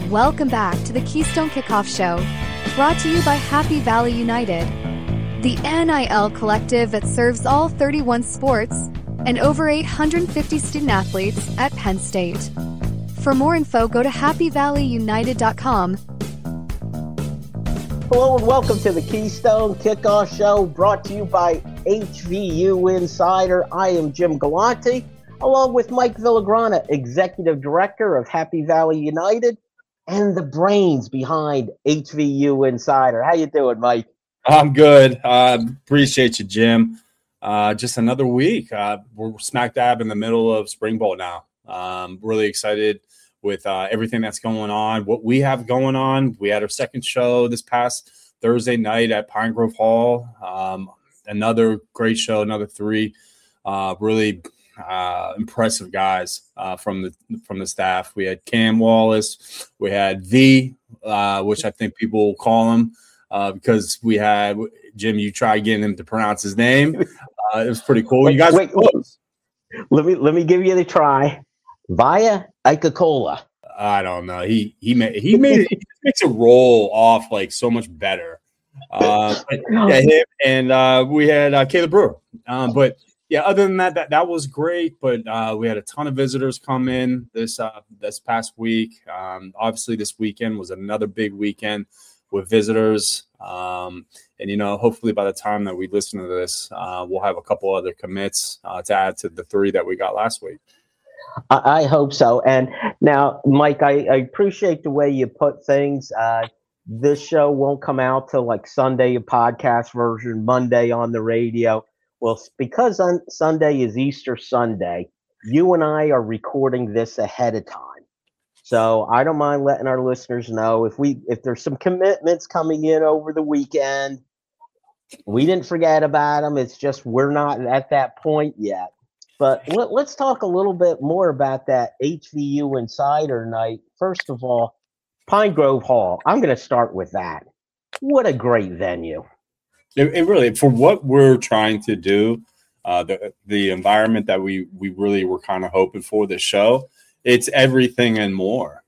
Welcome back to the Keystone Kickoff Show, brought to you by Happy Valley United, the NIL collective that serves all 31 sports and over 850 student-athletes at Penn State. For more info, go to happyvalleyunited.com. Hello and welcome to the Keystone Kickoff Show, brought to you by HVU Insider. I am Jim Galante, along with Mike Villagrana, Executive Director of Happy Valley United and the brains behind HVU Insider. How you doing, Mike? I'm good. Appreciate you, Jim. Just another week. We're smack dab in the middle of Spring Bowl now. Really excited with everything that's going on, what we have going on. We had our second show this past Thursday night at Pine Grove Hall. Another great show, another three really impressive guys from the staff. We had Cam Wallace, we had V, which I think people will call him because we had Jim. You try getting him to pronounce his name. It was pretty cool. You guys, wait. Let me give you the try. Via Ikakola. I don't know. He made it. He makes it roll off like so much better. Yeah, him and we had Caleb Brewer. But yeah, other than that was great. But we had a ton of visitors come in this past week. Obviously, this weekend was another big weekend with visitors. And hopefully by the time that we listen to this, we'll have a couple other commits to add to the three that we got last week. I hope so. And now, Mike, I appreciate the way you put things. This show won't come out till like Sunday, a podcast version, Monday on the radio. Well, because on Sunday is Easter Sunday, you and I are recording this ahead of time. So I don't mind letting our listeners know if there's some commitments coming in over the weekend. We didn't forget about them. It's just we're not at that point yet. But let's talk a little bit more about that HVU Insider night. First of all, Pine Grove Hall. I'm going to start with that. What a great venue. It really, for what we're trying to do, the environment that we really were kind of hoping for this show, it's everything and more.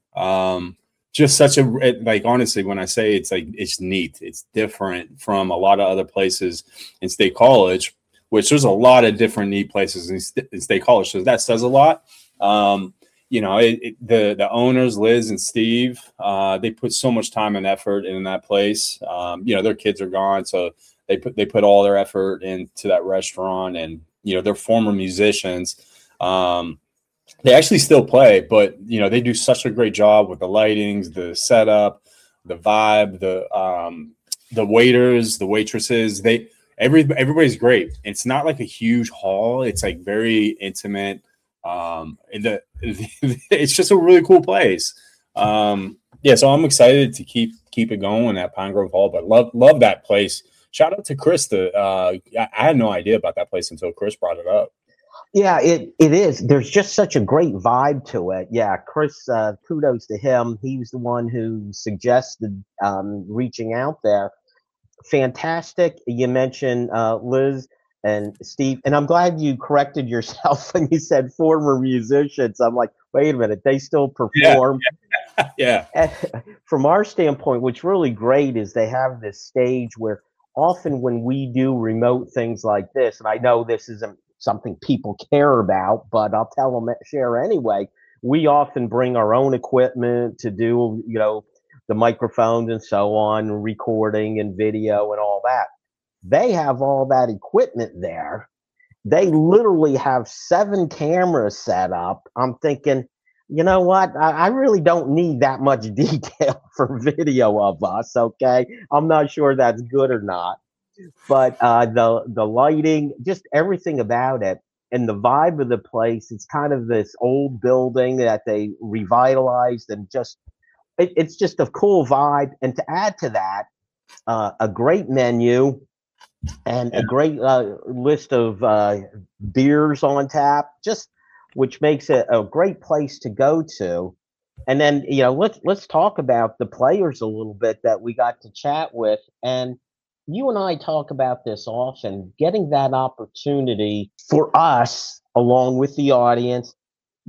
Just such honestly, when I say it's neat, it's different from a lot of other places in State College, which there's a lot of different neat places in State College. So that says a lot. The owners, Liz and Steve, they put so much time and effort in that place. Their kids are gone, so they put all their effort into that restaurant, and they're former musicians. They actually still play, but they do such a great job with the lightings, the setup, the vibe, the waiters, the waitresses. Everybody's great. It's not like a huge hall. It's like very intimate. It's just a really cool place. So I'm excited to keep it going at Pine Grove Hall, but love that place. Shout out to Chris. I had no idea about that place until Chris brought it up. Yeah, it is. There's just such a great vibe to it. Yeah, Chris, kudos to him. He was the one who suggested reaching out there. Fantastic. You mentioned Liz and Steve, and I'm glad you corrected yourself when you said former musicians. I'm like, wait a minute, they still perform. Yeah. From our standpoint, what's really great is they have this stage where often when we do remote things like this, and I know this isn't something people care about, but I'll tell them, share anyway. We often bring our own equipment to do, the microphones and so on, recording and video and all that. They have all that equipment there. They literally have 7 cameras set up. I'm thinking, you know what? I really don't need that much detail for video of us, okay? I'm not sure that's good or not. But the lighting, just everything about it, and the vibe of the place, it's kind of this old building that they revitalized, and just it's just a cool vibe. And to add to that, a great menu and a great list of beers on tap, just which makes it a great place to go to. And then let's talk about the players a little bit that we got to chat with. And you and I talk about this often, getting that opportunity for us, along with the audience,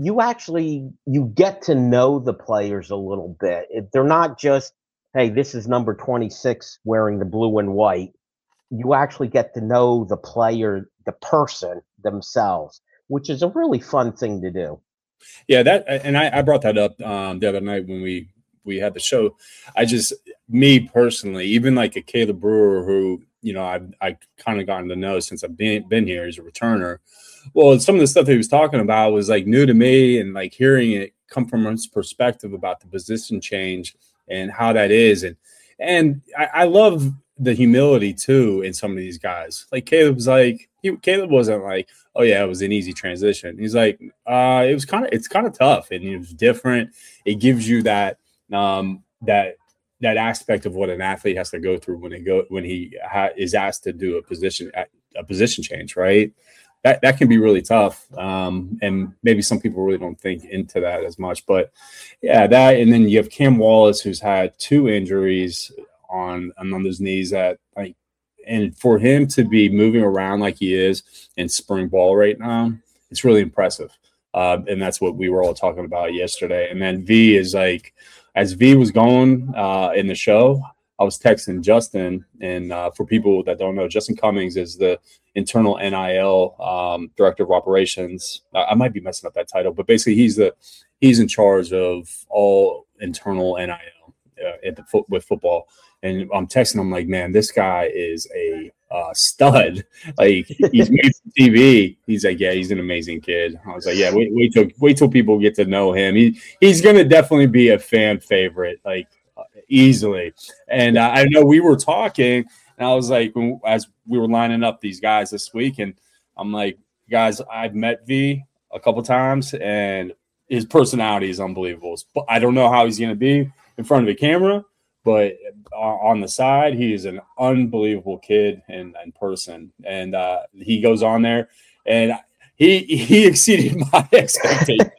you get to know the players a little bit. They're not just, hey, this is number 26 wearing the blue and white. You actually get to know the player, the person themselves, which is a really fun thing to do. Yeah, I brought that up the other night when we had the show. Me personally, even like a Caleb Brewer, who I kind of gotten to know since I've been here as a returner. Well, some of the stuff he was talking about was like new to me, and like hearing it come from his perspective about the position change and how that is, and I love the humility too in some of these guys. Like Caleb wasn't like, oh yeah, it was an easy transition. He's like, it's kind of tough, and it was different. It gives you that that aspect of what an athlete has to go through when he is asked to do a position change, right? That can be really tough, and maybe some people really don't think into that as much. But yeah, that, and then you have Cam Wallace, who's had 2 injuries on those knees. That like, and for him to be moving around like he is in spring ball right now, it's really impressive. And that's what we were all talking about yesterday. And then V is like, as V was going in the show, I was texting Justin, and for people that don't know, Justin Cummings is the internal NIL director of operations. I might be messing up that title, but basically he's in charge of all internal NIL with football. And I'm texting him like, man, this guy is a stud. Like, he's made for TV. He's like, yeah, he's an amazing kid. I was like, yeah, wait till people get to know him. He's gonna definitely be a fan favorite, like easily. And I know we were talking, and I was like, as we were lining up these guys this week, and I'm like, guys, I've met V a couple times, and his personality is unbelievable. But I don't know how he's gonna be in front of a camera. But on the side, he is an unbelievable kid and person. And he goes on there, and he exceeded my expectations.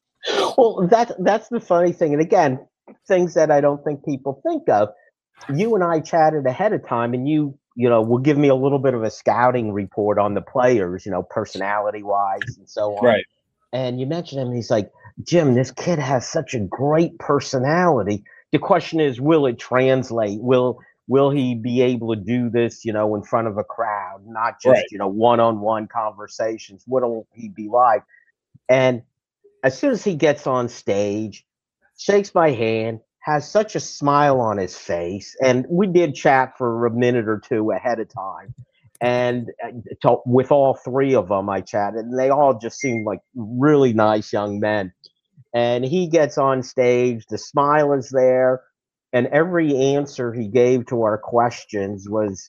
Well, that's the funny thing. And again, things that I don't think people think of. You and I chatted ahead of time, and you will give me a little bit of a scouting report on the players, personality-wise and so on. Right. And you mentioned him, and he's like, Jim, this kid has such a great personality. The question is, will it translate? Will he be able to do this, in front of a crowd, not just, right. One-on-one conversations? What'll he be like? And as soon as he gets on stage, shakes my hand, has such a smile on his face. And we did chat for a minute or two ahead of time. And with all 3 of them, I chatted, and they all just seemed like really nice young men. And he gets on stage, the smile is there, and every answer he gave to our questions was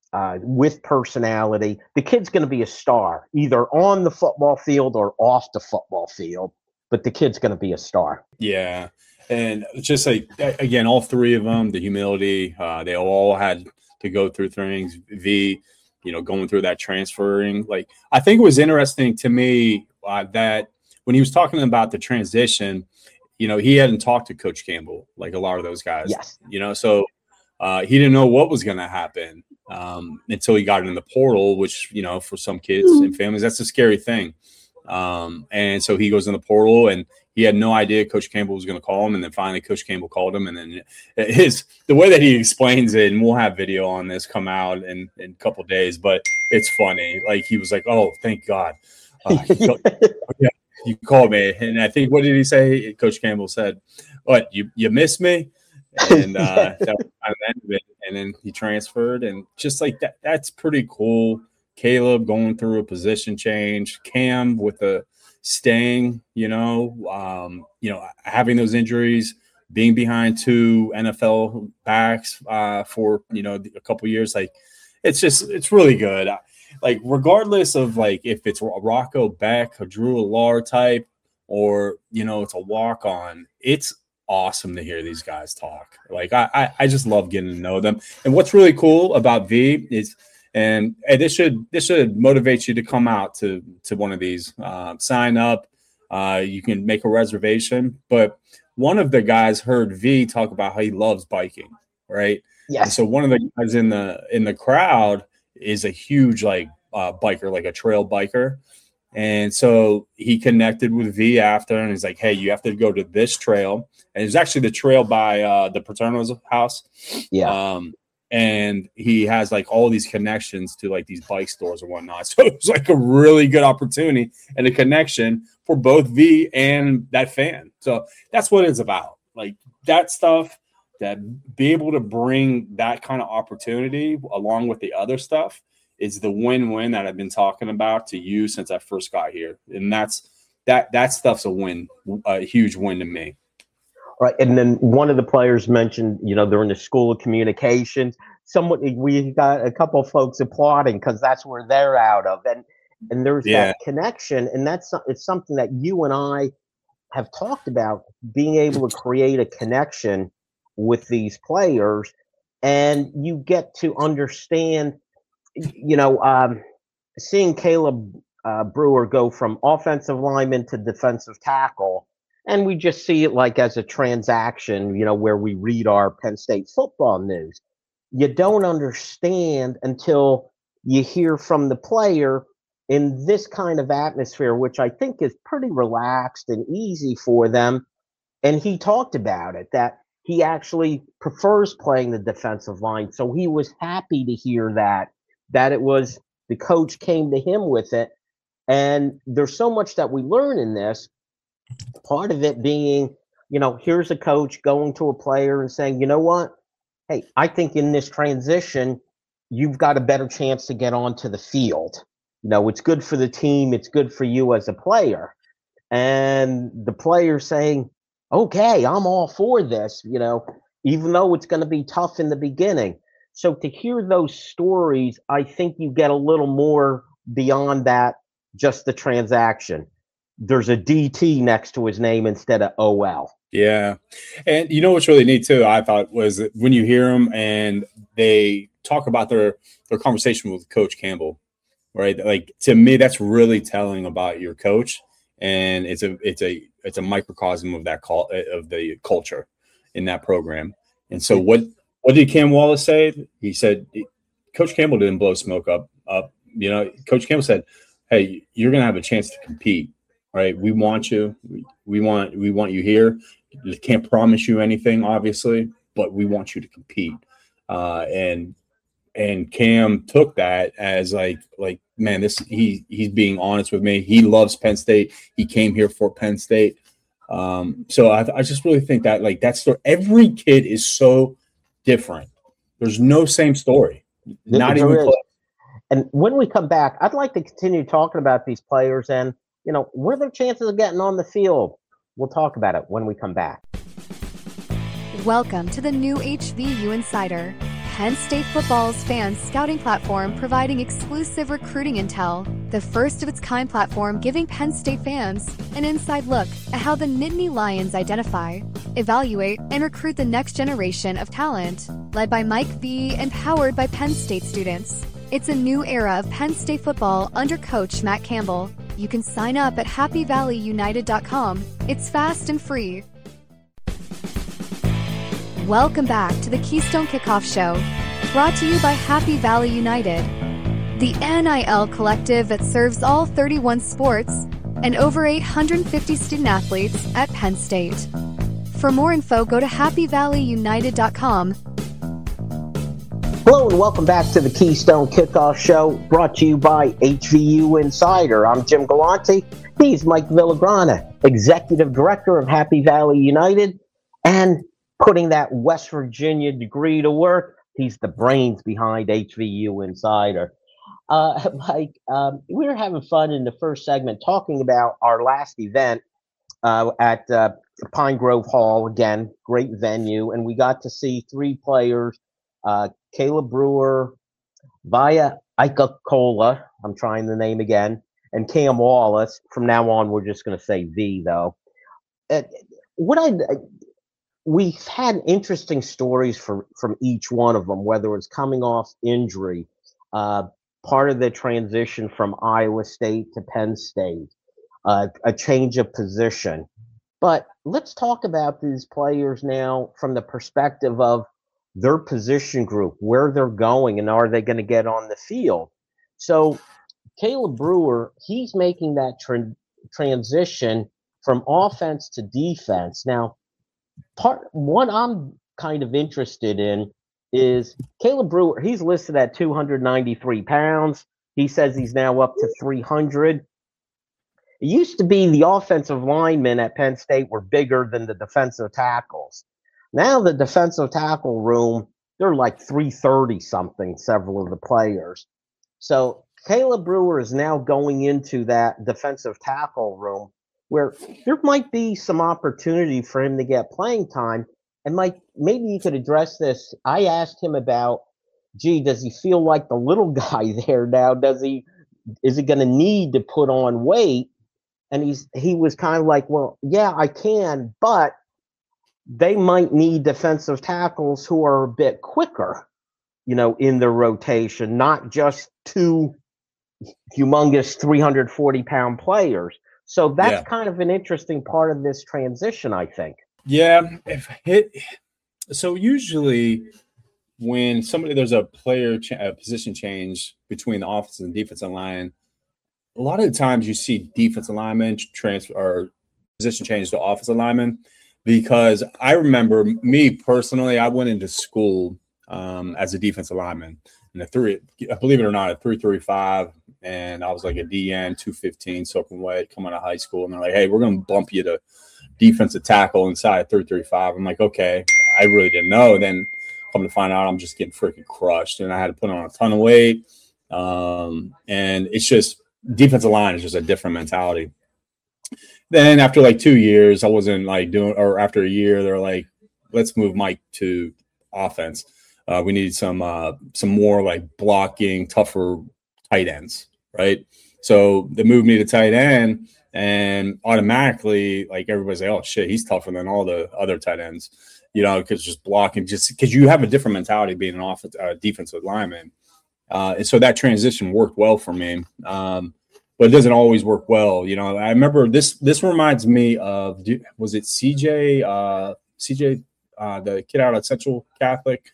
with personality. The kid's going to be a star, either on the football field or off the football field, but the kid's going to be a star. Yeah, and just like, again, all 3 of them, the humility, they all had to go through things. V, going through that transferring. Like, I think it was interesting to me that when he was talking about the transition, he hadn't talked to Coach Campbell like a lot of those guys. Yes. So he didn't know what was going to happen until he got in the portal, which, for some kids and families, that's a scary thing. And so he goes in the portal, and he had no idea Coach Campbell was going to call him. And then finally Coach Campbell called him. And then the way that he explains it, and we'll have video on this come out in a couple of days, but it's funny. Like, he was like, oh, thank God. Yeah. You called me, and I think, what did he say? Coach Campbell said, "What, you missed me?" And that was kind of the end of it. And then he transferred, and just like that, that's pretty cool. Caleb going through a position change, Cam with a staying, having those injuries, being behind 2 NFL backs for a couple years, like it's really good. Like, regardless of like if it's a Rocco Beck, a Drew Allar type, or it's a walk on, it's awesome to hear these guys talk. Like, I just love getting to know them. And what's really cool about V is, and this should motivate you to come out to one of these. Sign up. You can make a reservation. But one of the guys heard V talk about how he loves biking, right? Yeah. And so one of the guys in the crowd is a huge biker, like a trail biker. And so he connected with V after, and he's like, hey, you have to go to this trail. And it was actually the trail by the Paterno's house. Yeah. And he has like all these connections to like these bike stores and whatnot. So it was like a really good opportunity and a connection for both V and that fan. So that's what it's about. Like that stuff, that be able to bring that kind of opportunity along with the other stuff is the win-win that I've been talking about to you since I first got here. And that stuff's a win, a huge win to me. Right. And then one of the players mentioned, they're in the School of Communications. We got a couple of folks applauding because that's where they're out of. And there's that connection. And it's something that you and I have talked about, being able to create a connection with these players. And you get to understand, seeing Caleb Brewer go from offensive lineman to defensive tackle. And we just see it like as a transaction, where we read our Penn State football news. You don't understand until you hear from the player in this kind of atmosphere, which I think is pretty relaxed and easy for them. And he talked about it, that he actually prefers playing the defensive line. So he was happy to hear that it was the coach came to him with it. And there's so much that we learn in this. Part of it being, here's a coach going to a player and saying, you know what? Hey, I think in this transition, you've got a better chance to get onto the field. It's good for the team. It's good for you as a player. And the player saying, okay, I'm all for this, even though it's going to be tough in the beginning. So to hear those stories, I think you get a little more beyond that, just the transaction. There's a DT next to his name instead of OL. Yeah. And what's really neat too, I thought, was when you hear them and they talk about their conversation with Coach Campbell, right? Like, to me, that's really telling about your coach. And it's a microcosm of of the culture in that program. And so what did Cam Wallace say? He said, Coach Campbell didn't blow smoke up. Coach Campbell said, hey, you're going to have a chance to compete. Right, we want you. We want you here. We can't promise you anything, obviously, but we want you to compete. And Cam took that as like man, he's being honest with me. He loves Penn State. He came here for Penn State. So I just really think that that story. Every kid is so different. There's no same story. Not even close. And when we come back, I'd like to continue talking about these players and. What are their chances of getting on the field? We'll talk about it when we come back. Welcome to the new HVU Insider, Penn State football's fan scouting platform providing exclusive recruiting intel, the first of its kind platform giving Penn State fans an inside look at how the Nittany Lions identify, evaluate, and recruit the next generation of talent, led by Mike V and powered by Penn State students. It's a new era of Penn State football under Coach Matt Campbell. You can sign up at happyvalleyunited.com. It's fast and free. Welcome back to the Keystone Kickoff Show, brought to you by Happy Valley United, the NIL collective that serves all 31 sports and over 850 student athletes at Penn State. For more info, go to happyvalleyunited.com. Hello and welcome back to the Keystone Kickoff Show, brought to you by HVU Insider. I'm Jim Galante. He's Mike Villagrana, Executive Director of Happy Valley United, and putting that West Virginia degree to work. He's the brains behind HVU Insider. Mike, we were having fun in the first segment talking about our last event at Pine Grove Hall. Again, great venue, and we got to see three players. Caleb Brewer, Via Ikakola, I'm trying the name again, and Cam Wallace. From now on, we're just going to say V, though. We've had interesting stories from each one of them, whether it's coming off injury, part of the transition from Iowa State to Penn State, a change of position. But let's talk about these players now from the perspective of their position group, where they're going, and are they going to get on the field? So Caleb Brewer, he's making that transition from offense to defense. Now, what I'm kind of interested in is Caleb Brewer. He's listed at 293 pounds. He says he's now up to 300. It used to be the offensive linemen at Penn State were bigger than the defensive tackles. Now the defensive tackle room, they're like 330 something, several of the players. So Caleb Brewer is now going into that defensive tackle room where there might be some opportunity for him to get playing time. And Mike, maybe you could address this. I asked him about, does he feel like the little guy there now? Is he going to need to put on weight? And he was kind of like, well, yeah, I can, but they might need defensive tackles who are a bit quicker, in their rotation, not just two humongous 340-pound players. So that's kind of an interesting part of this transition, I think. Yeah. So usually when there's a player position change between the offensive and defensive line, a lot of the times you see defensive linemen transfer or position change to offensive linemen, because I remember me personally, I went into school as a defensive lineman and believe it or not, a 335, and I was like a DN 215 soaking wet coming out of high school, and they're like, hey, we're going to bump you to defensive tackle inside 335. I'm like, okay, I really didn't know. Then come to find out, I'm just getting freaking crushed, and I had to put on a ton of weight, and it's just defensive line is just a different mentality. Then after like 2 years, I wasn't like or after a year, they're like, let's move Mike to offense. We need some more like blocking, tougher tight ends, right? So they moved me to tight end, and automatically, like, everybody's like, oh shit, he's tougher than all the other tight ends, because just blocking, just because you have a different mentality being an defensive lineman. And so that transition worked well for me. But it doesn't always work well. I remember this reminds me of, was it CJ, the kid out of Central Catholic?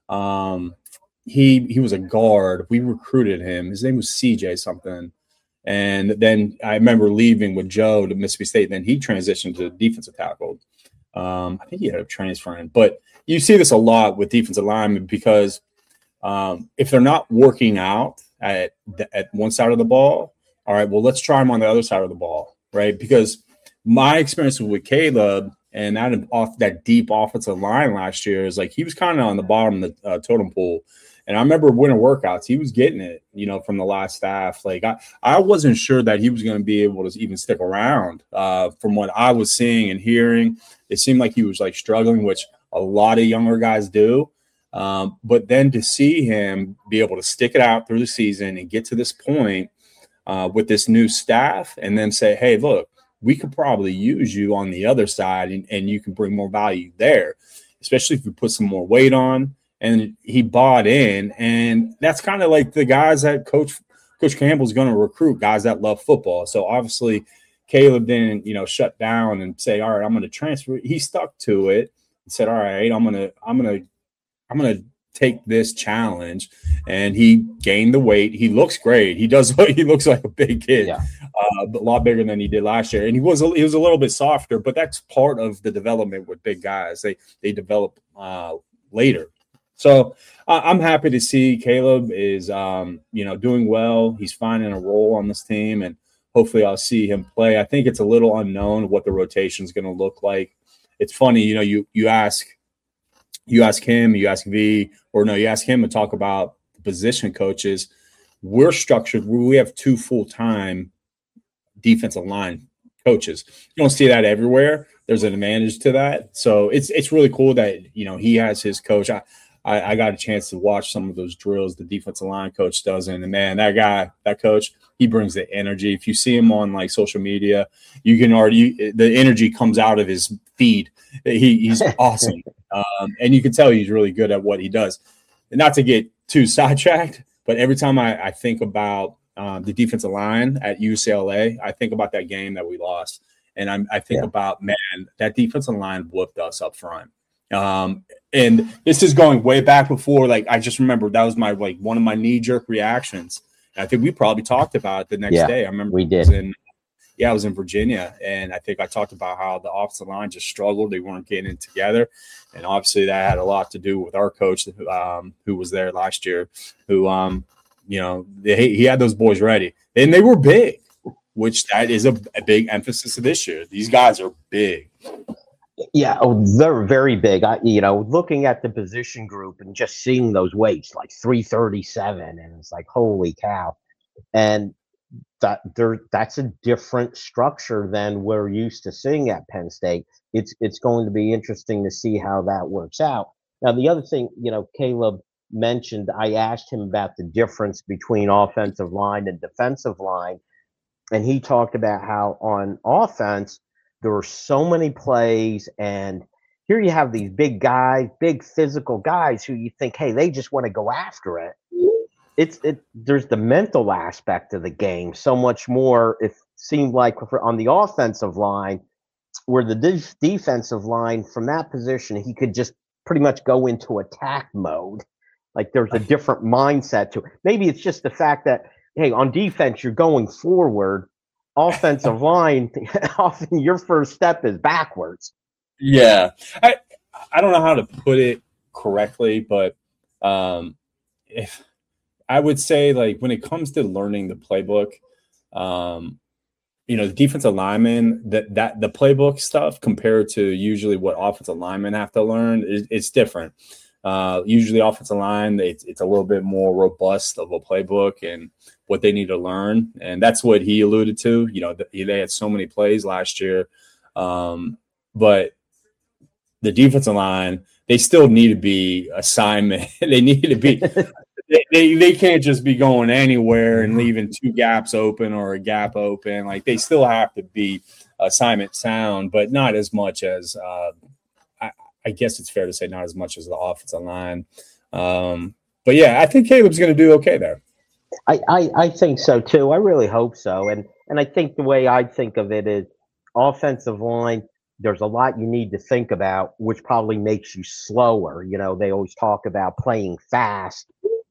He was a guard. We recruited him. His name was CJ something. And then I remember leaving with Joe to Mississippi State. Then he transitioned to defensive tackle. I think he ended up transferring. But you see this a lot with defensive linemen because if they're not working out at one side of the ball, all right, well, let's try him on the other side of the ball, right? Because my experience with Caleb and that deep offensive line last year is like he was kind of on the bottom of the totem pole. And I remember winter workouts, he was getting it, from the last staff. Like I wasn't sure that he was going to be able to even stick around. From what I was seeing and hearing, it seemed like he was like struggling, which a lot of younger guys do. But then to see him be able to stick it out through the season and get to this point with this new staff and then say, hey, look, we could probably use you on the other side and you can bring more value there, especially if you put some more weight on. And he bought in. And that's kind of like the guys that Coach Campbell's going to recruit, guys that love football. So obviously Caleb didn't, shut down and say, all right, I'm going to transfer. He stuck to it and said, all right, I'm going to take this challenge. And he gained the weight. He looks great. He looks like a big kid, but a lot bigger than he did last year. And he was a little bit softer, but that's part of the development with big guys. They develop later. So I'm happy to see Caleb is, doing well. He's finding a role on this team, and hopefully I'll see him play. I think it's a little unknown what the rotation is going to look like. It's funny, you ask him, you ask V, or no, you ask him to talk about the position coaches. We're structured. We have 2 full-time defensive line coaches. You don't see that everywhere. There's an advantage to that. So it's really cool that, he has his coach. I got a chance to watch some of those drills the defensive line coach does. And man, that coach, he brings the energy. If you see him on like social media, you can already, the energy comes out of his feed. He's awesome. And you can tell he's really good at what he does. And not to get too sidetracked, but every time I think about the defensive line at UCLA, I think about that game that we lost. And I think about, man, that defensive line whooped us up front. And this is going way back before, like, I just remember that was my, like, one of my knee-jerk reactions. I think we probably talked about it the next day. I remember we did. I was in Virginia, and I think I talked about how the offensive line just struggled. They weren't getting it together. And obviously that had a lot to do with our coach who was there last year, who, he had those boys ready. And they were big, which that is a big emphasis of this year. These guys are big. Yeah, they're very big. Looking at the position group and just seeing those weights, like 337, and it's like, holy cow. And that's a different structure than we're used to seeing at Penn State. It's going to be interesting to see how that works out. Now, the other thing, Caleb mentioned, I asked him about the difference between offensive line and defensive line, and he talked about how on offense there were so many plays, and here you have these big guys, big physical guys who you think, hey, they just want to go after it. There's the mental aspect of the game so much more. It seemed like on the offensive line, where the defensive line from that position, he could just pretty much go into attack mode. Like there's a different mindset to it. Maybe it's just the fact that, hey, on defense you're going forward. Offensive line, often your first step is backwards. Yeah, I don't know how to put it correctly, but if I would say, like, when it comes to learning the playbook, the defensive linemen, that the playbook stuff compared to usually what offensive linemen have to learn, it's different. Usually offensive line, it's a little bit more robust of a playbook and what they need to learn. And that's what he alluded to. They had so many plays last year. But the defensive line, they still need to be assignment. They need to be they can't just be going anywhere and leaving two gaps open or a gap open. Like, they still have to be assignment sound, but not as much as I guess it's fair to say not as much as the offensive line. But yeah, I think Caleb's going to do okay there. I think so too. I really hope so. And I think the way I think of it is offensive line, there's a lot you need to think about, which probably makes you slower. They always talk about playing fast,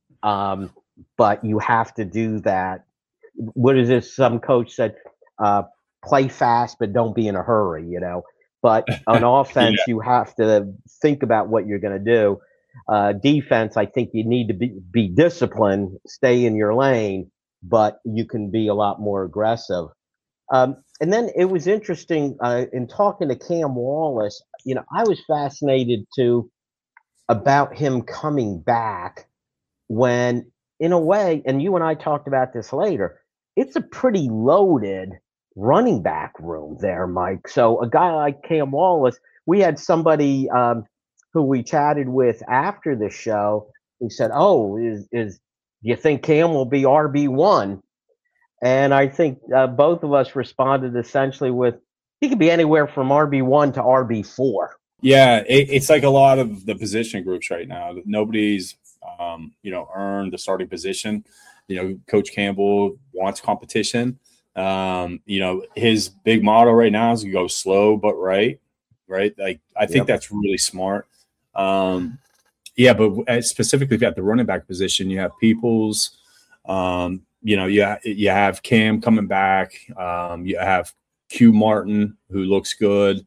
but you have to do that. What is this? Some coach said, play fast, but don't be in a hurry, But on offense, you have to think about what you're going to do. Defense, I think you need to be disciplined, stay in your lane, but you can be a lot more aggressive. And then it was interesting in talking to Cam Wallace. I was fascinated too about him coming back when, in a way, and you and I talked about this later, it's a pretty loaded running back room there, Mike. So a guy like Cam Wallace, we had somebody who we chatted with after the show who said, "Oh, do you think Cam will be RB1?" And I think both of us responded essentially with, he could be anywhere from RB1 to RB4. Yeah, it's like a lot of the position groups right now. Nobody's, earned the starting position. Coach Campbell wants competition. His big motto right now is to go slow but right. Like, I think that's really smart. But specifically, if you have the running back position, you have Peoples. You have Cam coming back. You have Q Martin, who looks good.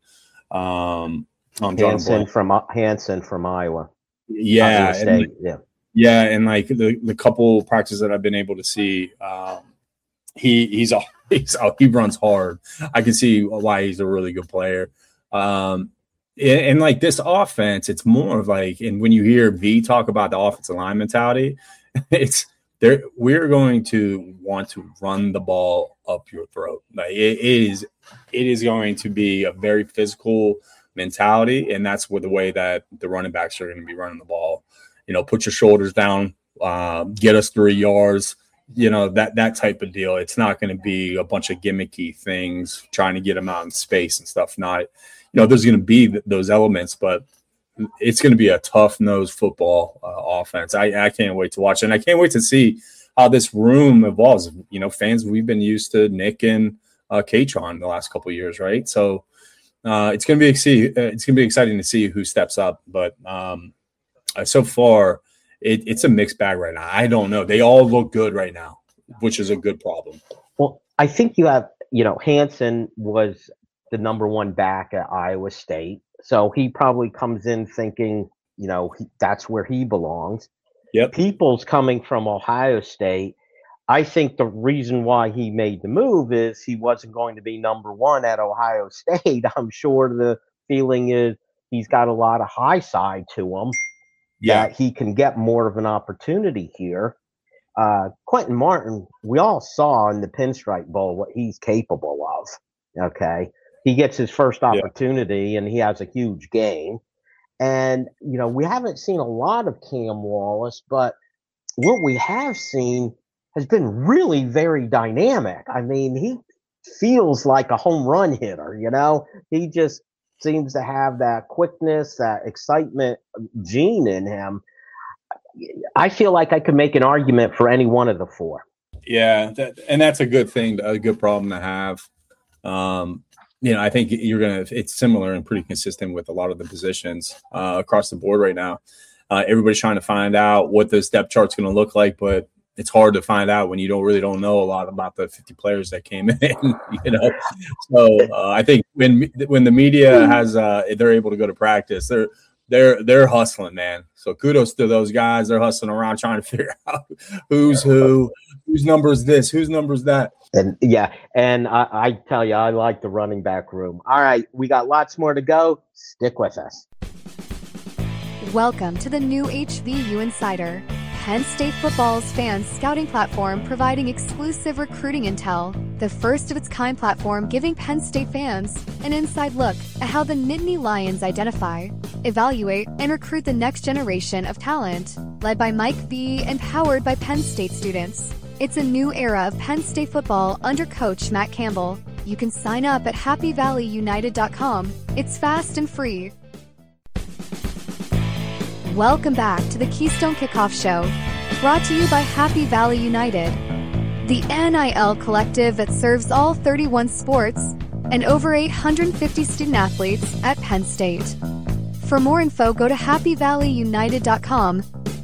Hansen from Iowa. Yeah, State. And like the couple practices that I've been able to see, he runs hard. I can see why he's a really good player. And like this offense, it's more of like, and when you hear V talk about the offensive line mentality, we're going to want to run the ball up your throat. Like, it is going to be a very physical mentality, and that's the way that the running backs are going to be running the ball. Put your shoulders down, get us 3 yards. That type of deal. It's not going to be a bunch of gimmicky things trying to get them out in space and stuff. There's going to be those elements, but it's going to be a tough-nosed football offense. I can't wait to watch it, and I can't wait to see how this room evolves. Fans, we've been used to Nick and Katron the last couple of years, right? So it's going to be exciting to see who steps up. But so far, it's a mixed bag right now. I don't know. They all look good right now. which is a good problem. Well, I think you have, Hansen was the number one back at Iowa State. So he probably comes in thinking, that's where he belongs. Yep. People's coming from Ohio State. I think the reason why he made the move is he wasn't going to be number one at Ohio State. I'm sure the feeling is he's got a lot of high side to him. Yeah. That he can get more of an opportunity here. Quentin Martin, we all saw in the Pinstripe Bowl what he's capable of. Okay. He gets his first opportunity and he has a huge game. And, we haven't seen a lot of Cam Wallace, but what we have seen has been really very dynamic. I mean, he feels like a home run hitter, He just seems to have that quickness, that excitement gene in him. I feel like I could make an argument for any one of the four. Yeah, and that's a good thing, a good problem to have. I think it's similar and pretty consistent with a lot of the positions across the board right now. Everybody's trying to find out what this depth chart's going to look like, but it's hard to find out when you don't know a lot about the 50 players that came in, So I think when the media has they're able to go to practice, they're hustling, man. So kudos to those guys. They're hustling around trying to figure out who's who, whose number is this, whose number is that. And I tell you, I like the running back room. All right, we got lots more to go. Stick with us. Welcome to the new HVU Insider, Penn State football's fan scouting platform providing exclusive recruiting intel, the first of its kind platform giving Penn State fans an inside look at how the Nittany Lions identify, evaluate, and recruit the next generation of talent, led by Mike V and powered by Penn State students. It's a new era of Penn State football under Coach Matt Campbell. You can sign up at happyvalleyunited.com. It's fast and free. Welcome back to the Keystone Kickoff Show, brought to you by Happy Valley United, the NIL collective that serves all 31 sports and over 850 student athletes at Penn State. For more info, go to happyvalleyunited.com.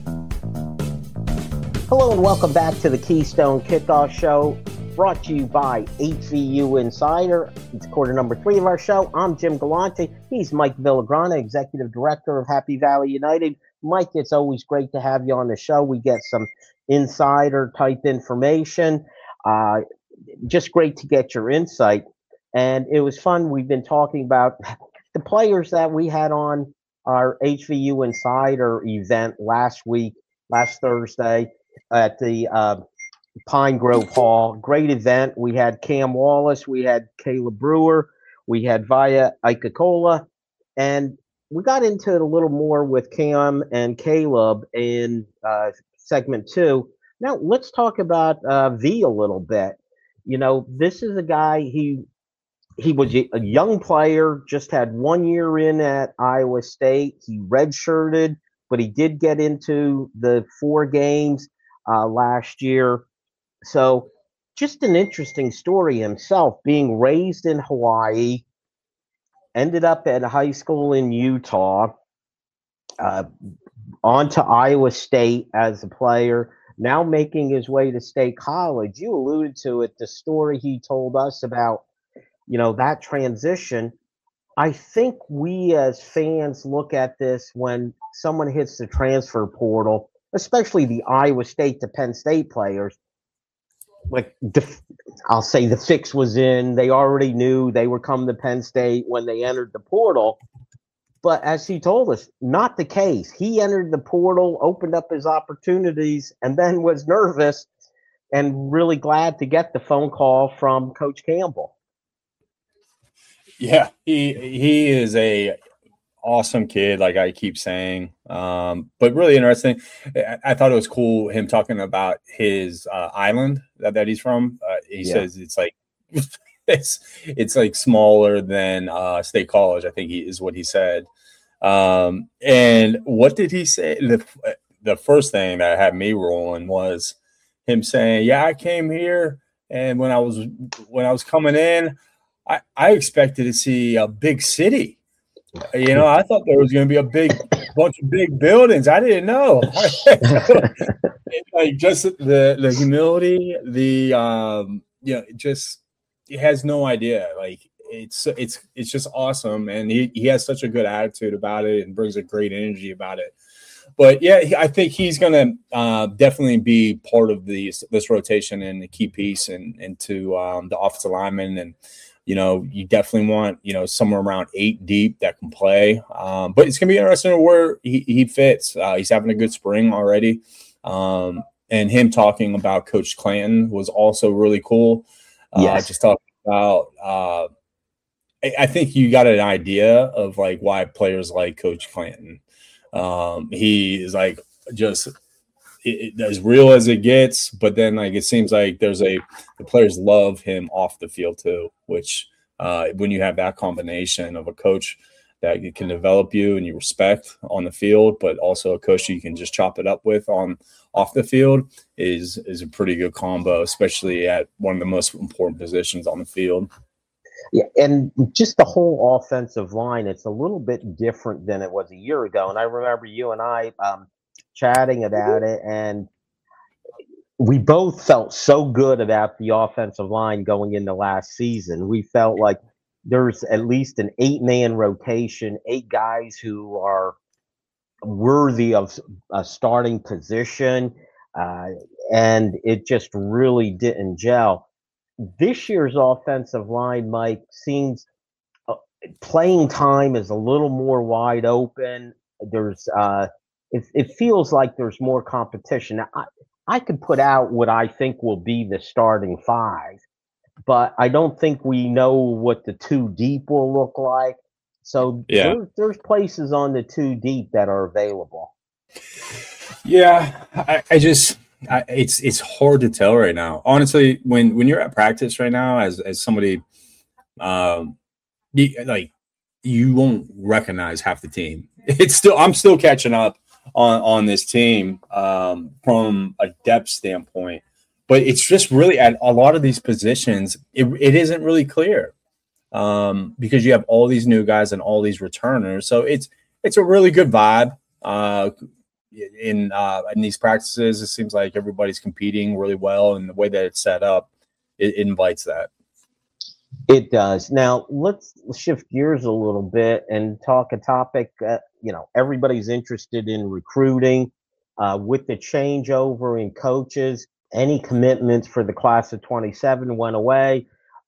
Hello and welcome back to the Keystone Kickoff Show, brought to you by HVU Insider. It's quarter number 3 of our show. I'm Jim Galante. He's Mike Villagrana, Executive Director of Happy Valley United. Mike, it's always great to have you on the show. We get some insider-type information. Just great to get your insight. And it was fun. We've been talking about the players that we had on our HVU Insider event last Thursday at the Pine Grove Hall. Great event. We had Cam Wallace, we had Caleb Brewer, we had Vaya Ikakola, and we got into it a little more with Cam and Caleb in segment 2. Now let's talk about V a little bit. This is a guy, he was a young player, just had 1 year in at Iowa State. He redshirted, but he did get into the 4 games last year. So just an interesting story himself, being raised in Hawaii, ended up at high school in Utah, on to Iowa State as a player, now making his way to State College. You alluded to it, the story he told us about, that transition. I think we as fans look at this when someone hits the transfer portal, especially the Iowa State to Penn State players, like I'll say the fix was in. They already knew they were coming to Penn State when they entered the portal. But as he told us, not the case. He entered the portal, opened up his opportunities, and then was nervous and really glad to get the phone call from Coach Campbell. Yeah, he is a awesome kid, like I keep saying, but really interesting. I thought it was cool him talking about his island that he's from. He says it's like it's like smaller than State College, I think is what he said. And what did he say? The first thing that had me rolling was him saying, "Yeah, I came here, and when I was coming in, I expected to see a big city." You know, I thought there was going to be a bunch of big buildings. I didn't know. Like just the humility, just he has no idea. Like it's just awesome, and he has such a good attitude about it and brings a great energy about it. But yeah, I think he's going to definitely be part of this rotation and the key piece into the offensive lineman. And you know, you definitely want somewhere around 8 deep that can play. But it's going to be interesting where he fits. He's having a good spring already, and him talking about Coach Clanton was also really cool. Yes. Just talking about. I think you got an idea of like why players like Coach Clanton. He is like just as real as it gets, but then like it seems like the players love him off the field too, which when you have that combination of a coach that can develop you and you respect on the field, but also a coach you can just chop it up with off the field is a pretty good combo, especially at one of the most important positions on the field. Yeah, and just the whole offensive line, it's a little bit different than it was a year ago. And I remember you and I chatting about it, and we both felt so good about the offensive line going into last season. We felt like there's at least an 8-man rotation, 8 guys who are worthy of a starting position, and it just really didn't gel. This year's offensive line, Mike, seems playing time is a little more wide open. There's it feels like there's more competition. Now, I could put out what I think will be the starting 5, but I don't think we know what the 2 deep will look like. So there's places on the 2 deep that are available. Yeah, it's hard to tell right now. Honestly, when you're at practice right now, as somebody, you won't recognize half the team. I'm still catching up on this team from a depth standpoint, but it's just really at a lot of these positions, it isn't really clear because you have all these new guys and all these returners. So it's a really good vibe. In these practices, it seems like everybody's competing really well, and the way that it's set up, it invites that. It does. Now let's shift gears a little bit and talk a topic. Everybody's interested in recruiting. With the changeover in coaches, any commitments for the class of 27 went away.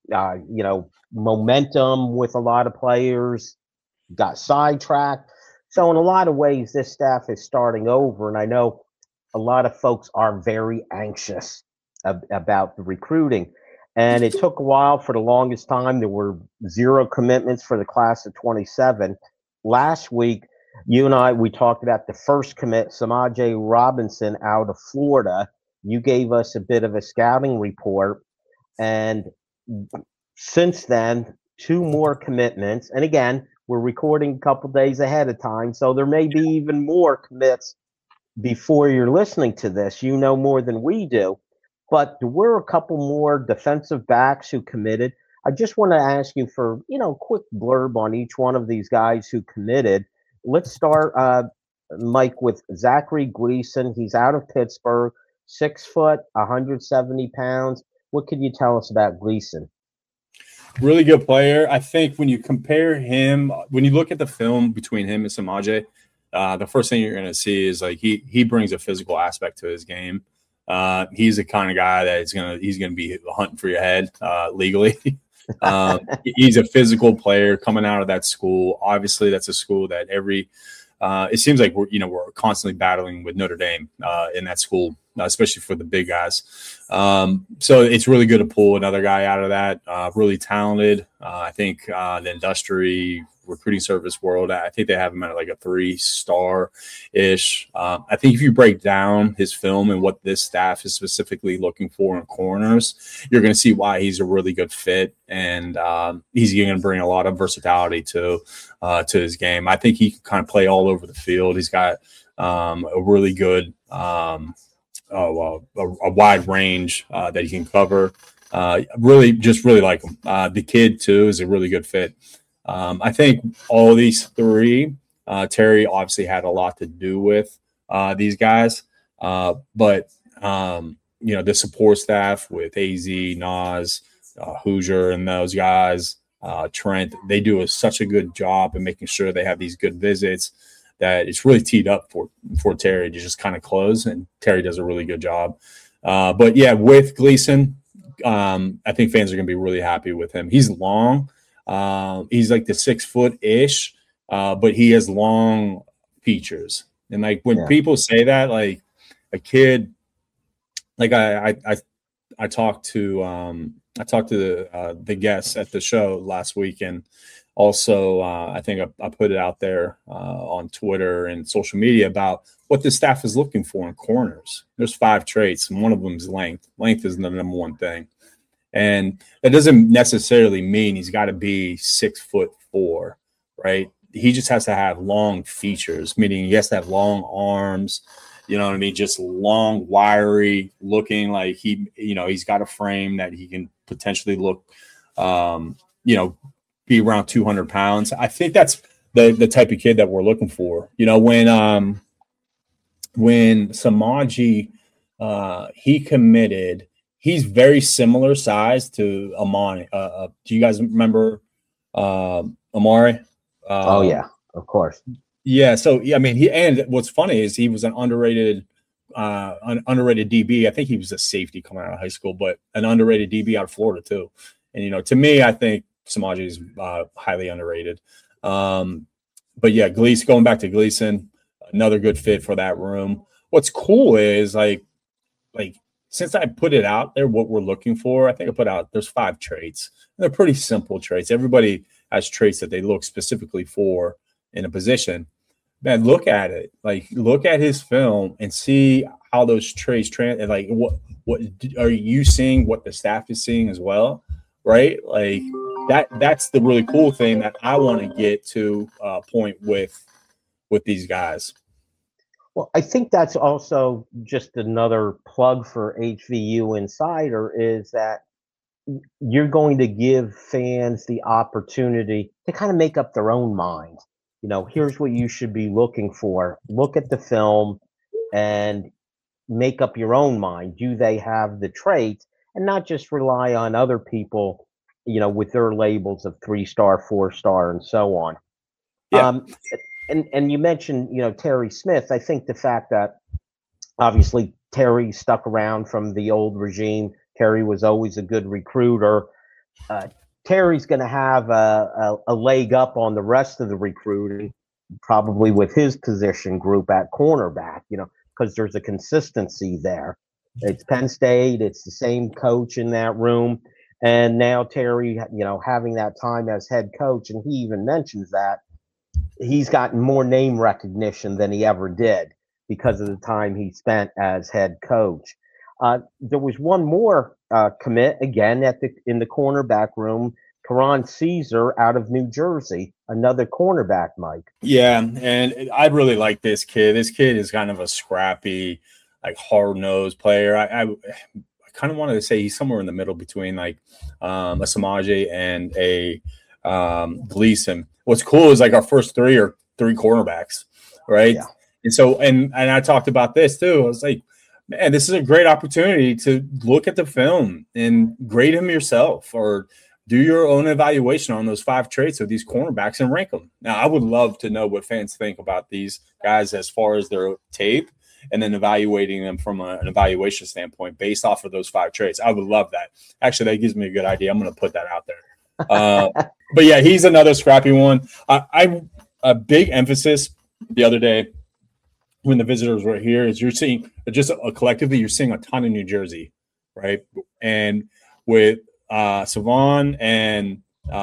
Momentum with a lot of players got sidetracked. So in a lot of ways, this staff is starting over, and I know a lot of folks are very anxious about the recruiting. And it took a while. For the longest time, there were 0 commitments for the class of 27. Last week, you and I, we talked about the first commit, Samaje Robinson out of Florida. You gave us a bit of a scouting report. And since then, 2 more commitments. And again, we're recording a couple days ahead of time, so there may be even more commits before you're listening to this. You know more than we do. But there were a couple more defensive backs who committed. I just want to ask you for, a quick blurb on each one of these guys who committed. Let's start, Mike, with Zachary Gleason. He's out of Pittsburgh, 6 foot, 170 pounds. What could you tell us about Gleason? Really good player. I think when you compare him, when you look at the film between him and Samaje, the first thing you're going to see is like he brings a physical aspect to his game. He's the kind of guy that he's going to be hunting for your head legally. He's a physical player coming out of that school. Obviously, that's a school that it seems like we're constantly battling with Notre Dame in that school, especially for the big guys. So it's really good to pull another guy out of that. Really talented. I think the industry recruiting service world, I think they have him at like a 3-star-ish. I think if you break down his film and what this staff is specifically looking for in corners, you're going to see why he's a really good fit, and he's going to bring a lot of versatility to his game. I think he can kind of play all over the field. He's got a really good a wide range that he can cover. Really like him. The kid too is a really good fit. I think all these three, Terry obviously had a lot to do with these guys, but the support staff with AZ, Nas, Hoosier, and those guys, Trent, they do such a good job in making sure they have these good visits that it's really teed up for Terry to just kind of close, and Terry does a really good job. But yeah, with Gleason, I think fans are going to be really happy with him. He's long. He's like the 6 foot-ish, but he has long features. And like when people say that, like a kid, like I talked to the guests at the show last week, and also I think I put it out there on Twitter and social media about what the staff is looking for in corners. There's 5 traits, and one of them is length. Length is the number one thing. And that doesn't necessarily mean he's got to be 6'4", right? He just has to have long features, meaning he has to have long arms, you know what I mean? Just long, wiry looking, like he's got a frame that he can potentially look, be around 200 pounds. I think that's the type of kid that we're looking for. When Samaji, he committed, he's very similar size to Amani. Do you guys remember Amari? Oh yeah, of course. Yeah. So I mean, and what's funny is he was an underrated DB. I think he was a safety coming out of high school, but an underrated DB out of Florida too. And to me, I think Samaji is highly underrated. But yeah, Gleason, going back to Gleason, another good fit for that room. What's cool is like since I put it out there, what we're looking for, I think I put out there's 5 traits. They're pretty simple traits. Everybody has traits that they look specifically for in a position. Man, look at it. Like, look at his film and see how those traits like what are you seeing? What the staff is seeing as well, right? Like that's the really cool thing that I want to get to point with these guys. Well, I think that's also just another plug for HVU Insider is that you're going to give fans the opportunity to kind of make up their own mind. Here's what you should be looking for. Look at the film and make up your own mind. Do they have the traits, and not just rely on other people, with their labels of 3-star, 4-star, and so on. Yeah. And you mentioned, Terry Smith. I think the fact that obviously Terry stuck around from the old regime. Terry was always a good recruiter. Terry's going to have a leg up on the rest of the recruiting, probably with his position group at cornerback, because there's a consistency there. It's Penn State. It's the same coach in that room. And now Terry, having that time as head coach, and he even mentions that he's gotten more name recognition than he ever did because of the time he spent as head coach. There was one more commit again in the cornerback room, Karan Caesar out of New Jersey, another cornerback, Mike. Yeah, and I really like this kid. This kid is kind of a scrappy, like hard-nosed player. I kind of wanted to say he's somewhere in the middle between like a Samaje and a Gleason. What's cool is like our first 3 are 3 cornerbacks, right? Yeah. And so, and I talked about this too. I was like, man, this is a great opportunity to look at the film and grade him yourself, or do your own evaluation on those 5 traits of these cornerbacks and rank them. Now, I would love to know what fans think about these guys as far as their tape, and then evaluating them from an evaluation standpoint based off of those 5 traits. I would love that. Actually, that gives me a good idea. I'm going to put that out there. But yeah, he's another scrappy one. A big emphasis the other day when the visitors were here is you're seeing just collectively, you're seeing a ton of New Jersey, right? And with Savon and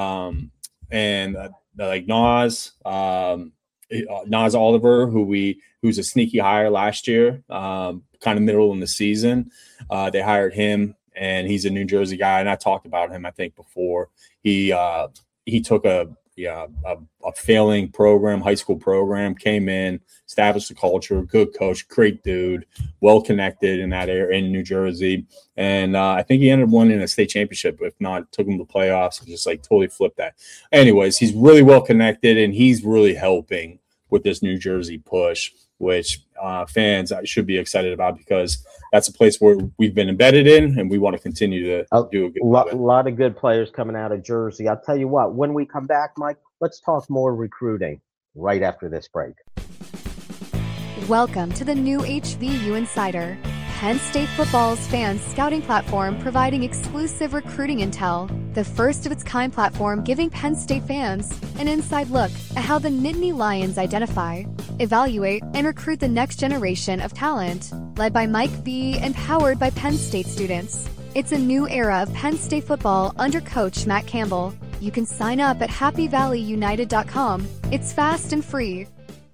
like Nas Oliver, who's a sneaky hire last year, kind of middle in the season. They hired him, and he's a New Jersey guy. And I talked about him, I think, before. He took a a failing program, high school program, came in, established a culture, good coach, great dude, well connected in that area in New Jersey. And I think he ended up winning a state championship. If not, took him to playoffs and just like totally flipped that. Anyways, he's really well connected and he's really helping with this New Jersey push, which fans should be excited about because that's a place where we've been embedded in and we want to continue to do a good job. A lot of good players coming out of Jersey. I'll tell you what, when we come back, Mike, let's talk more recruiting right after this break. Welcome to the new HVU Insider, Penn State football's fan scouting platform providing exclusive recruiting intel, the first of its kind platform giving Penn State fans an inside look at how the Nittany Lions identify, evaluate, and recruit the next generation of talent, led by Mike V and powered by Penn State students. It's a new era of Penn State football under Coach Matt Campbell. You can sign up at happyvalleyunited.com. It's fast and free.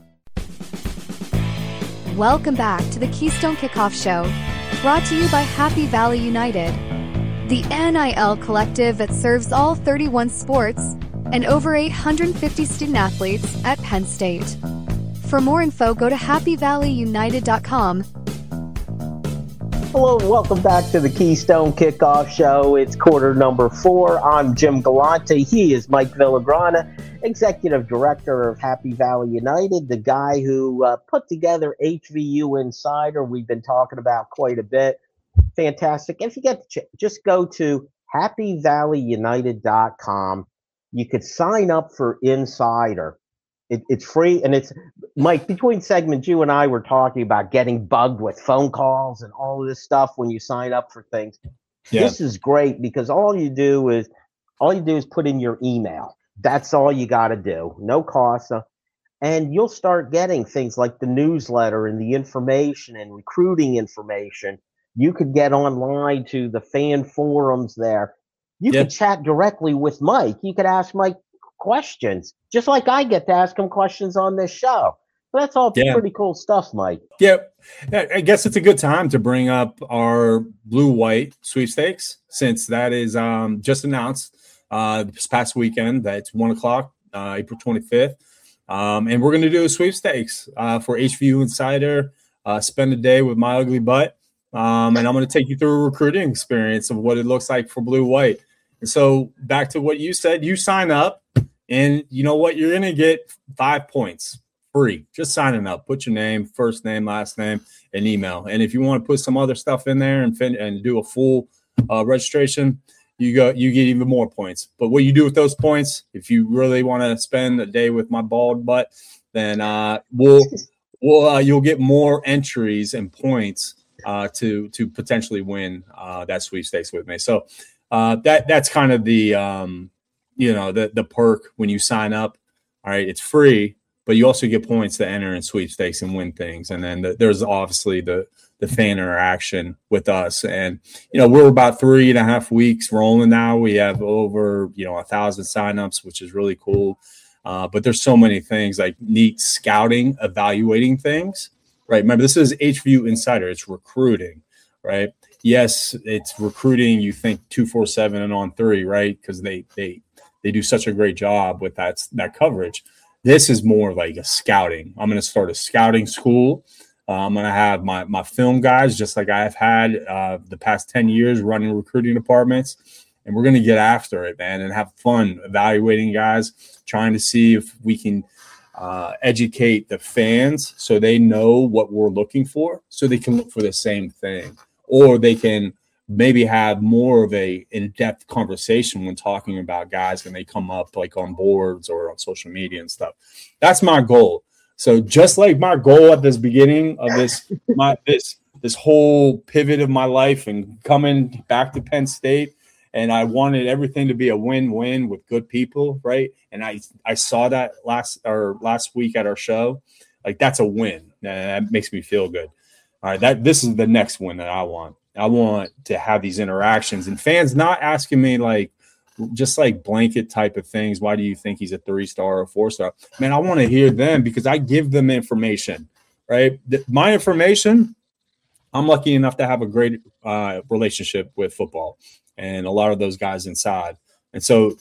Welcome back to the Keystone Kickoff Show, brought to you by Happy Valley United, the NIL collective that serves all 31 sports and over 850 student athletes at Penn State. For more info, go to happyvalleyunited.com. Hello and welcome back to the Keystone Kickoff Show. It's quarter number 4. I'm Jim Galante. He is Mike Villagrana, Executive Director of Happy Valley United, the guy who put together HVU Insider. We've been talking about quite a bit. Fantastic. If you get to just go to happyvalleyunited.com. You could sign up for Insider. It's free, and it's, Mike, between segments, you and I were talking about getting bugged with phone calls and all of this stuff when you sign up for things. Yeah. This is great because all you do is put in your email. That's all you got to do. No cost. And you'll start getting things like the newsletter and the information and recruiting information. You could get online to the fan forums there. You could chat directly with Mike. You could ask Mike questions, just like I get to ask him questions on this show. So that's all pretty cool stuff, Mike. Yeah, I guess it's a good time to bring up our blue-white sweepstakes, since that is just announced this past weekend. That's 1 o'clock, April 25th. And we're going to do a sweepstakes for HVU Insider, spend a day with my ugly butt. And I'm going to take you through a recruiting experience of what it looks like for blue-white. And so back to what you said, you sign up. And you know what? You're going to get 5 points free. Just signing up. Put your name, first name, last name, and email. And if you want to put some other stuff in there and do a full registration, you get even more points. But what you do with those points, if you really want to spend a day with my bald butt, then you'll get more entries and points to potentially win that sweepstakes with me. So that's kind of the the perk when you sign up. All right, it's free, but you also get points to enter in sweepstakes and win things. And then there's obviously the fan interaction with us. And, we're about 3.5 weeks rolling now. We have over, 1,000 signups, which is really cool. But there's so many things like neat scouting, evaluating things, right? Remember, this is HVU Insider. It's recruiting, right? Yes, it's recruiting. You think 247 and on 3, right? Because they do such a great job with that coverage. This is more like a scouting. I'm going to start a scouting school. I'm going to have my film guys, just like I've had the past 10 years running recruiting departments. And we're going to get after it, man, and have fun evaluating guys, trying to see if we can educate the fans so they know what we're looking for, so they can look for the same thing. Or they can maybe have more of a in-depth conversation when talking about guys when they come up like on boards or on social media and stuff. That's my goal. So just like my goal at this beginning of this whole pivot of my life and coming back to Penn State, and I wanted everything to be a win-win with good people, right? And I saw that last week at our show. Like, that's a win. That makes me feel good. All right, this is the next one that I want. I want to have these interactions and fans not asking me just blanket type of things. Why do you think he's a 3-star or 4-star? Man, I want to hear them because I give them information, right? My information, I'm lucky enough to have a great relationship with football and a lot of those guys inside. And so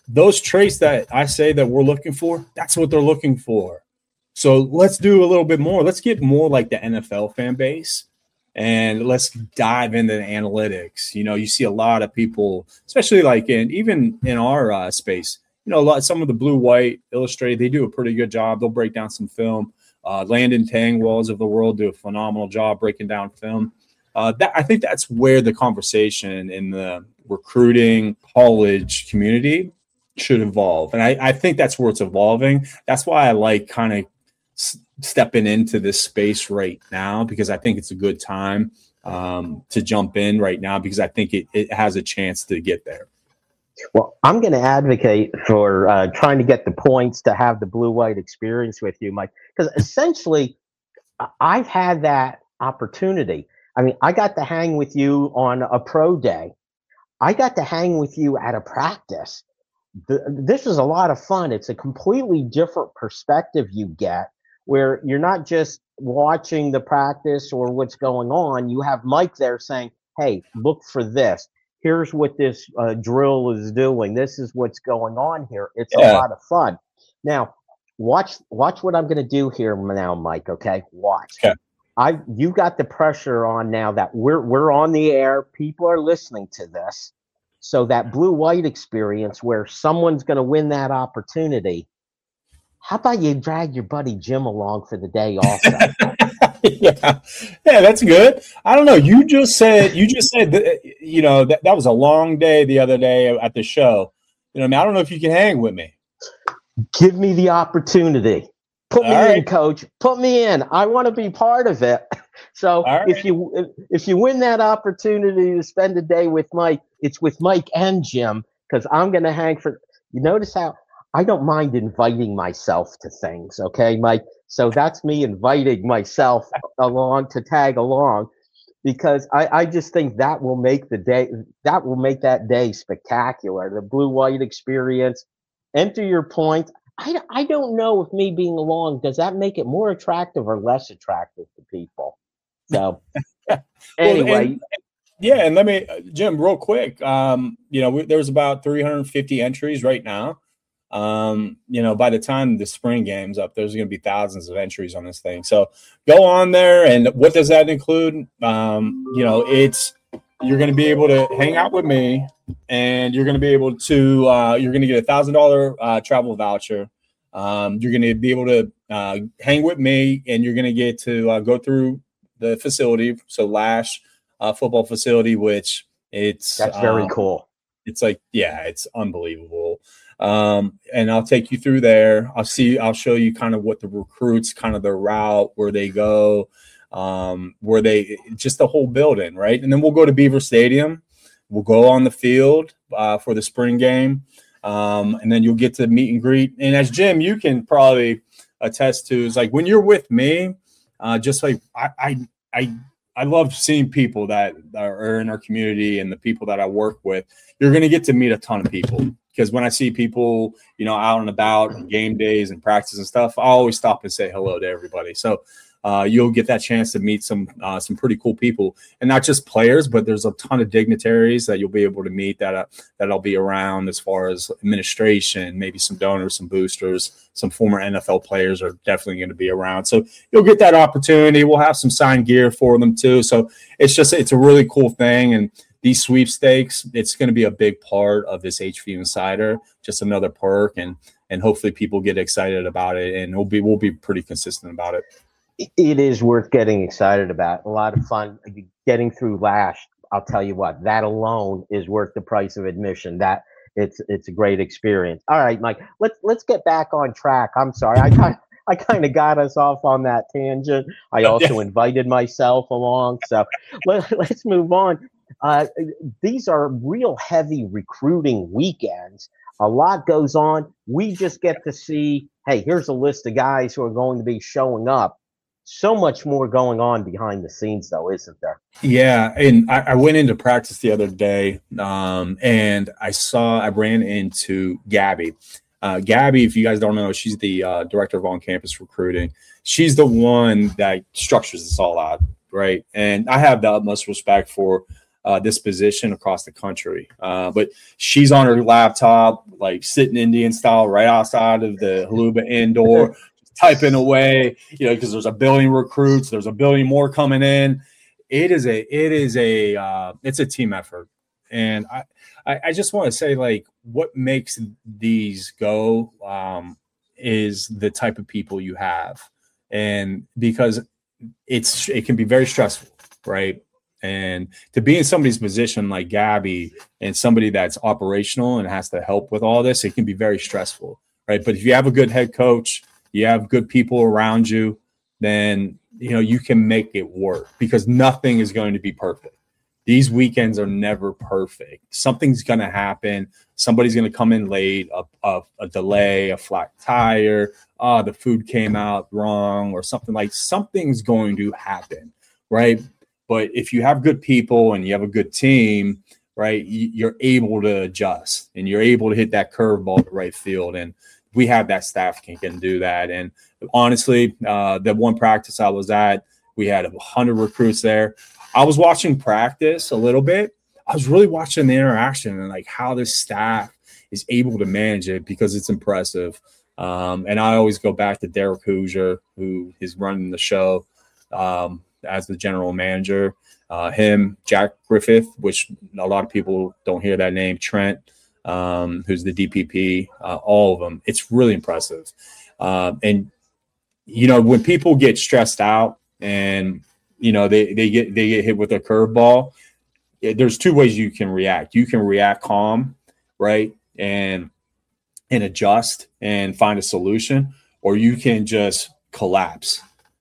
those traits that I say that we're looking for, that's what they're looking for. So let's do a little bit more. Let's get more like the NFL fan base, and let's dive into the analytics. You see a lot of people, especially like even in our space, some of the Blue White Illustrated, they do a pretty good job. They'll break down some film. Landon Tangwalls of the world do a phenomenal job breaking down film. I think that's where the conversation in the recruiting college community should evolve. And I think that's where it's evolving. That's why I like kind of stepping into this space right now, because I think it's a good time to jump in right now, because I think it has a chance to get there. Well, I'm going to advocate for trying to get the points to have the blue-white experience with you, Mike, because essentially I've had that opportunity. I mean, I got to hang with you on a pro day. I got to hang with you at a practice. This is a lot of fun. It's a completely different perspective you get, where you're not just watching the practice or what's going on. You have Mike there saying, hey, look for this. Here's what this drill is doing. This is what's going on here. It's a lot of fun. Now, watch what I'm going to do here now, Mike, okay? Watch. Okay. You got the pressure on now that we're on the air. People are listening to this. So that blue-white experience where someone's going to win that opportunity, how about you drag your buddy Jim along for the day also? Yeah, that's good. I don't know. You just said that, that was a long day the other day at the show. I don't know if you can hang with me. Give me the opportunity. Put me in, coach. Put me in. I want to be part of it. So if you win that opportunity to spend a day with Mike, it's with Mike and Jim, because I'm going to hang for. You notice how I don't mind inviting myself to things, okay, Mike? So that's me inviting myself along to tag along, because I just think that will make the day. That will make that day spectacular. The blue-white experience. Enter your point. I don't know if me being along, does that make it more attractive or less attractive to people? So anyway. And let me, Jim, real quick, there's about 350 entries right now. By the time the spring game's up, there's going to be thousands of entries on this thing. So go on there. And what does that include? You're going to be able to hang out with me, and you're going to be able to, you're going to get $1,000 travel voucher. You're going to be able to hang with me, and you're going to get to go through the facility. So Lash football facility, which that's very cool. It's like, it's unbelievable. And I'll take you through there. I'll show you kind of what the recruits, kind of their route, where they go, just the whole building, right? And then we'll go to Beaver Stadium. We'll go on the field for the spring game. And then you'll get to meet and greet. And as Jim, you can probably attest to, is like when you're with me, just like I love seeing people that are in our community and the people that I work with. You're going to get to meet a ton of people, because when I see people, out and about on game days and practice and stuff, I always stop and say hello to everybody. So you'll get that chance to meet some pretty cool people, and not just players, but there's a ton of dignitaries that you'll be able to meet that'll be around, as far as administration, maybe some donors, some boosters, some former NFL players are definitely going to be around. So you'll get that opportunity. We'll have some signed gear for them too. So it's a really cool thing. And these sweepstakes, it's going to be a big part of this HV Insider, just another perk, and hopefully people get excited about it, and we'll be pretty consistent about it. It is worth getting excited about. A lot of fun getting through Lash. I'll tell you what, that alone is worth the price of admission. That it's a great experience. All right, Mike, let's get back on track. I'm sorry, I kind of got us off on that tangent. I also invited myself along, so let's move on. These are real heavy recruiting weekends. A lot goes on. We just get to see, hey, here's a list of guys who are going to be showing up. So much more going on behind the scenes, though, isn't there? Yeah, and I went into practice the other day, and I ran into Gabby. Gabby, if you guys don't know, she's the director of on-campus recruiting. She's the one that structures this all out, right? And I have the utmost respect for this position across the country. But she's on her laptop, like sitting Indian style right outside of the Haluba indoor, typing away, because there's a billion recruits, there's a billion more coming in. It's a team effort. And I just want to say, like, what makes these go is the type of people you have. And because it can be very stressful, right? And to be in somebody's position like Gabby and somebody that's operational and has to help with all this, it can be very stressful, right? But if you have a good head coach, you have good people around you, then, you can make it work, because nothing is going to be perfect. These weekends are never perfect. Something's going to happen. Somebody's going to come in late, a delay, a flat tire, the food came out wrong or something's going to happen, right? But if you have good people and you have a good team, right, you're able to adjust and you're able to hit that curveball to right field. And we have that staff can do that. And honestly, the one practice I was at, we had 100 recruits there. I was watching practice a little bit. I was really watching the interaction and like how this staff is able to manage it, because it's impressive. And I always go back to Derek Hoosier, who is running the show as the general manager. Him, Jack Griffith, which a lot of people don't hear that name, Trent, who's the DPP, all of them. It's really impressive. And, when people get stressed out and, they get hit with a curveball, there's two ways you can react. You can react calm, right, and adjust and find a solution, or you can just collapse.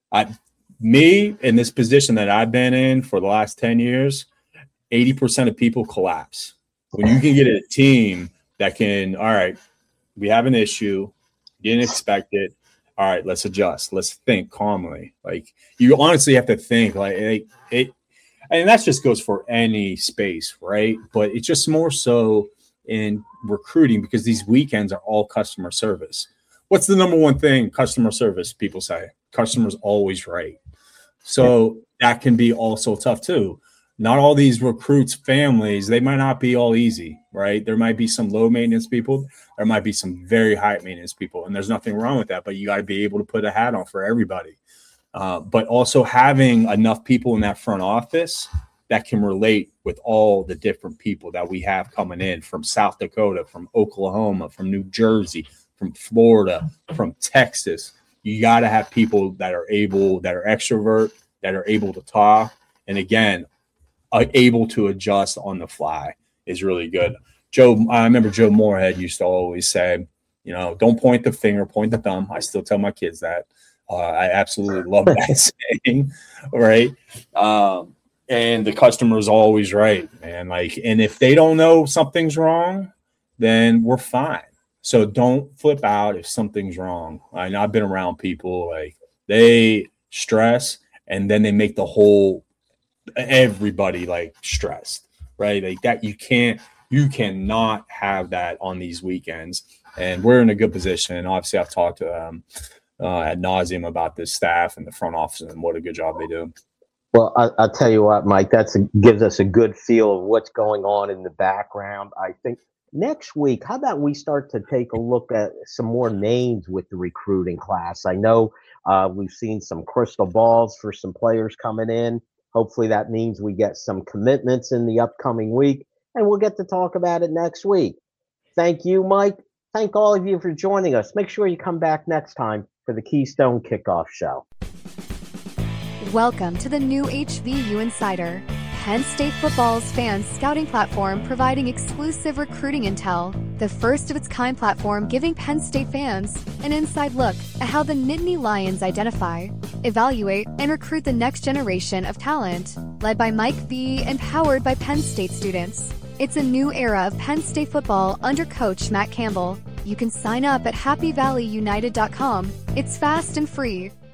Me, in this position that I've been in for the last 10 years, 80% of people collapse. When you can get a team that can, all right, we have an issue, didn't expect it. All right, let's adjust. Let's think calmly. Like, you honestly have to think like it, and that just goes for any space, right? But it's just more so in recruiting, because these weekends are all customer service. What's the number one thing? Customer service, people say. Customer's always right. So that can be also tough too. Not all these recruits' families, they might not be all easy, right? There might be some low maintenance people. There might be some very high maintenance people, and there's nothing wrong with that, but you got to be able to put a hat on for everybody. But also having enough people in that front office that can relate with all the different people that we have coming in from South Dakota, from Oklahoma, from New Jersey, from Florida, from Texas. You got to have people that are extrovert, that are able to talk. And again, able to adjust on the fly is really good. I remember Joe Moorhead used to always say, don't point the finger, point the thumb. I still tell my kids that. I absolutely love that saying, right? And the customer's always right, man. And if they don't know something's wrong, then we're fine. So don't flip out if something's wrong. I've been around people, like, they stress and then they make everybody like stressed, right? Like that, you cannot have that on these weekends. And we're in a good position. And obviously I've talked to them ad nauseum about this staff and the front office and what a good job they do. Well, I'll tell you what, Mike, gives us a good feel of what's going on in the background. I think next week, how about we start to take a look at some more names with the recruiting class? I know we've seen some crystal balls for some players coming in. Hopefully that means we get some commitments in the upcoming week, and we'll get to talk about it next week. Thank you, Mike. Thank all of you for joining us. Make sure you come back next time for the Keystone Kickoff Show. Welcome to the new HVU Insider, Penn State football's fan scouting platform providing exclusive recruiting intel, the first of its kind platform giving Penn State fans an inside look at how the Nittany Lions identify, evaluate, and recruit the next generation of talent, led by Mike V and powered by Penn State students. It's a new era of Penn State football under Coach Matt Campbell. You can sign up at happyvalleyunited.com. It's fast and free.